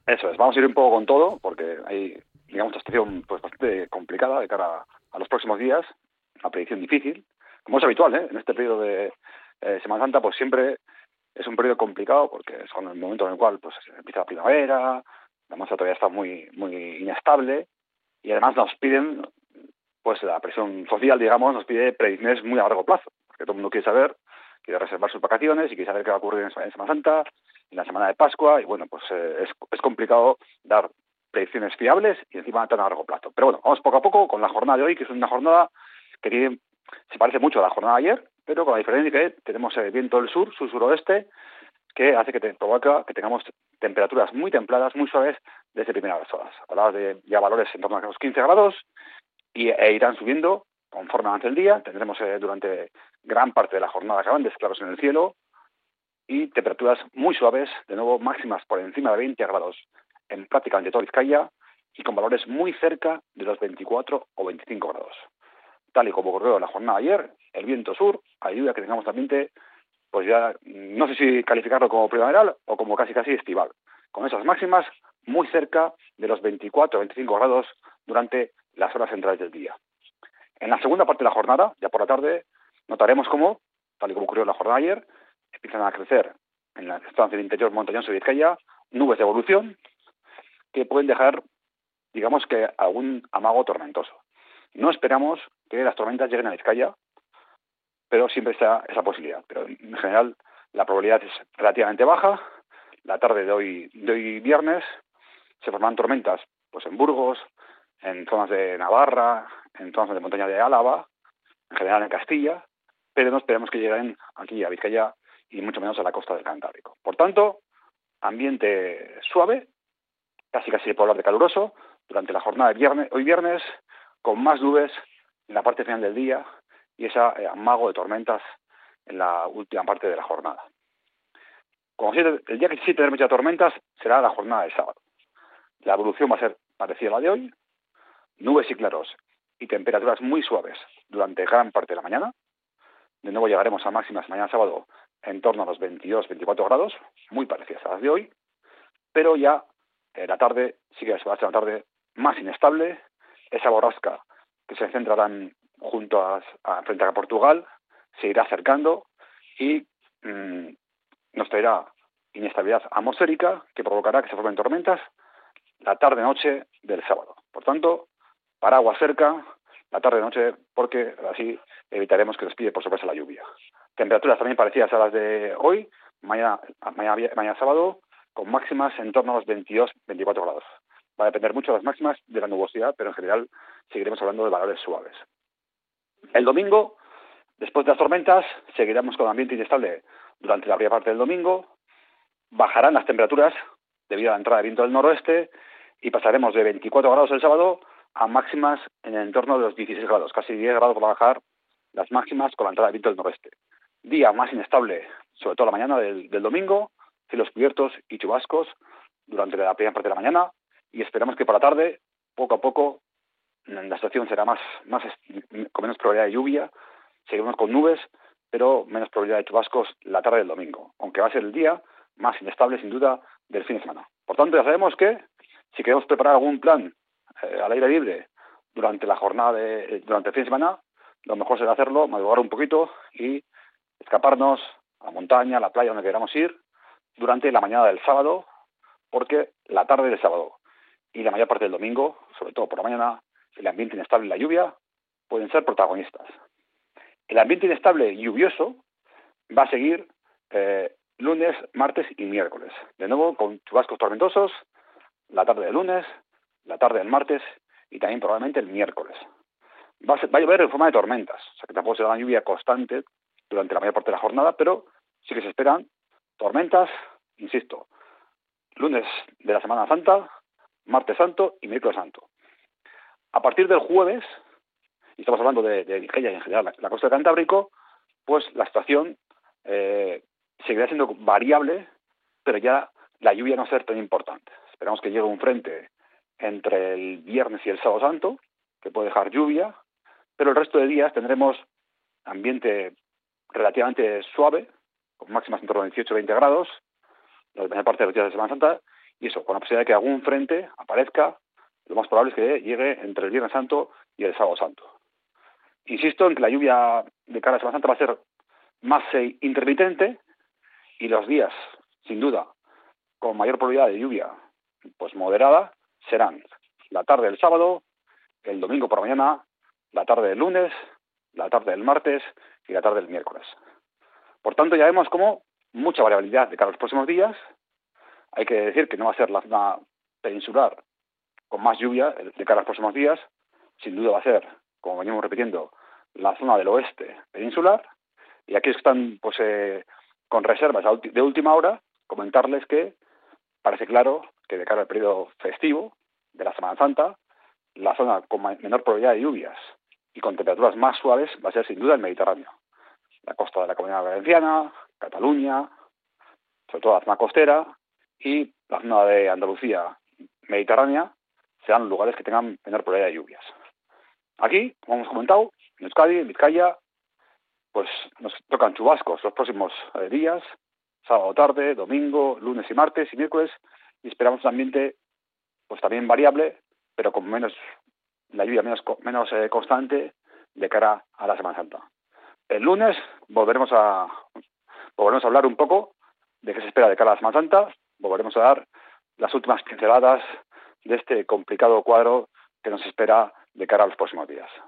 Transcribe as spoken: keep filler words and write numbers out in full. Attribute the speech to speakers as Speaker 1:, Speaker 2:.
Speaker 1: Eso es, vamos a ir un poco con todo, porque hay, digamos, una situación pues, bastante complicada de cara a los próximos días, una predicción difícil, como es habitual, ¿eh? En este periodo de eh, Semana Santa, pues siempre es un periodo complicado, porque es cuando el momento en el cual pues empieza la primavera, la masa todavía está muy, muy inestable, y además nos piden, pues la presión social, digamos, nos pide predicciones muy a largo plazo, porque todo el mundo quiere saber, quiere reservar sus vacaciones y quiere saber qué va a ocurrir en Semana Santa, en la semana de Pascua, y bueno, pues eh, es, es complicado dar predicciones fiables y encima tan a largo plazo. Pero bueno, vamos poco a poco con la jornada de hoy, que es una jornada que tiene, se parece mucho a la jornada de ayer, pero con la diferencia que tenemos el viento del sur, sur-suroeste, que hace que te provoca que tengamos temperaturas muy templadas, muy suaves desde primeras horas. Hablamos de ya valores en torno a los quince grados y, e irán subiendo conforme avance el día. Tendremos eh, durante gran parte de la jornada grandes claros en el cielo y temperaturas muy suaves, de nuevo máximas por encima de veinte grados en prácticamente toda Vizcaya y con valores muy cerca de los veinticuatro o veinticinco grados. Tal y como ocurrió en la jornada de ayer, el viento sur ayuda a que tengamos ambiente, pues ya no sé si calificarlo como primaveral o como casi casi estival, con esas máximas muy cerca de los veinticuatro o veinticinco grados durante las horas centrales del día. En la segunda parte de la jornada, ya por la tarde, notaremos cómo, tal y como ocurrió en la jornada de ayer, empiezan a crecer en la estancia del interior montañoso de Vizcaya nubes de evolución que pueden dejar, digamos que, algún amago tormentoso. No esperamos que las tormentas lleguen a Vizcaya, pero siempre está esa posibilidad. Pero en general la probabilidad es relativamente baja. La tarde de hoy, de hoy viernes se forman tormentas pues en Burgos, en zonas de Navarra, en zonas de montaña de Álava, en general en Castilla, pero no esperemos que lleguen aquí a Vizcaya y mucho menos a la costa del Cantábrico. Por tanto, ambiente suave, casi casi por hablar de caluroso, durante la jornada de viernes, hoy viernes, con más nubes en la parte final del día y ese eh, amago de tormentas en la última parte de la jornada. Como si el día que sí tendremos ya tormentas será la jornada de sábado. La evolución va a ser parecida a la de hoy, nubes y claros y temperaturas muy suaves durante gran parte de la mañana. De nuevo llegaremos a máximas mañana sábado en torno a los veintidós veinticuatro grados, muy parecidas a las de hoy, pero ya eh, la tarde sí que va a ser una tarde más inestable, esa borrasca que se centrarán junto a, a frente a Portugal se irá acercando y mmm, nos traerá inestabilidad atmosférica que provocará que se formen tormentas la tarde-noche del sábado. Por tanto, paraguas cerca la tarde-noche porque así evitaremos que nos pille por sorpresa la lluvia. Temperaturas también parecidas a las de hoy, mañana, mañana, mañana sábado, con máximas en torno a los veintidós veinticuatro grados. Va a depender mucho de las máximas de la nubosidad, pero en general seguiremos hablando de valores suaves. El domingo, después de las tormentas, seguiremos con ambiente inestable durante la primera parte del domingo, bajarán las temperaturas debido a la entrada de viento del noroeste y pasaremos de veinticuatro grados el sábado a máximas en el entorno de los dieciséis grados, casi diez grados por bajar las máximas con la entrada de viento del noroeste. Día más inestable, sobre todo la mañana del, del domingo, cielos cubiertos y chubascos durante la primera parte de la mañana y esperamos que por la tarde, poco a poco, la situación será más, más con menos probabilidad de lluvia, seguiremos con nubes, pero menos probabilidad de chubascos la tarde del domingo, aunque va a ser el día más inestable, sin duda, del fin de semana. Por tanto, ya sabemos que si queremos preparar algún plan eh, al aire libre durante la jornada, de, durante el fin de semana, lo mejor será hacerlo, madrugar un poquito y escaparnos a la montaña, a la playa, donde queramos ir, durante la mañana del sábado, porque la tarde del sábado y la mayor parte del domingo, sobre todo por la mañana, el ambiente inestable y la lluvia pueden ser protagonistas. El ambiente inestable y lluvioso va a seguir eh, lunes, martes y miércoles. De nuevo, con chubascos tormentosos, la tarde del lunes, la tarde del martes y también probablemente el miércoles. Va a, ser, va a llover en forma de tormentas, o sea que tampoco será una lluvia constante durante la mayor parte de la jornada, pero sí que se esperan tormentas, insisto, lunes de la Semana Santa, martes santo y miércoles santo. A partir del jueves, y estamos hablando de, de Vizcaya y en general la, la costa del Cantábrico, pues la situación eh, seguirá siendo variable, pero ya la lluvia no va a ser tan importante. Esperamos que llegue un frente entre el viernes y el sábado santo, que puede dejar lluvia, pero el resto de días tendremos ambiente relativamente suave, con máximas en torno a dieciocho a veinte grados, la mayor parte de los días de Semana Santa, y eso, con la posibilidad de que algún frente aparezca, lo más probable es que llegue entre el Viernes Santo y el Sábado Santo. Insisto en que la lluvia de cara a Semana Santa va a ser más eh, intermitente, y los días, sin duda, con mayor probabilidad de lluvia pues moderada, serán la tarde del sábado, el domingo por la mañana, la tarde del lunes, la tarde del martes y la tarde del miércoles. Por tanto, ya vemos como mucha variabilidad de cara a los próximos días. Hay que decir que no va a ser la zona peninsular con más lluvia de cara a los próximos días. Sin duda va a ser, como venimos repitiendo, la zona del oeste peninsular. Y aquí están pues eh, con reservas de última hora, comentarles que parece claro que de cara al periodo festivo de la Semana Santa, la zona con menor probabilidad de lluvias y con temperaturas más suaves va a ser sin duda el Mediterráneo. La costa de la Comunidad Valenciana, Cataluña, sobre todo la zona costera, y la zona de Andalucía mediterránea serán lugares que tengan menor probabilidad de lluvias. Aquí, como hemos comentado, en Euskadi, en Vizcaya, pues nos tocan chubascos los próximos eh, días, sábado tarde, domingo, lunes y martes y miércoles, y esperamos un ambiente pues también variable, pero con menos la lluvia menos menos eh, constante de cara a la Semana Santa. El lunes volveremos a volveremos a hablar un poco de qué se espera de cara a la Semana Santa, volveremos a dar las últimas pinceladas de este complicado cuadro que nos espera de cara a los próximos días.